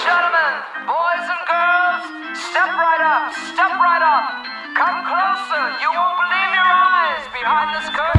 gentlemen, boys and girls, step right up, step right up. Come closer, you won't believe your eyes behind this curtain.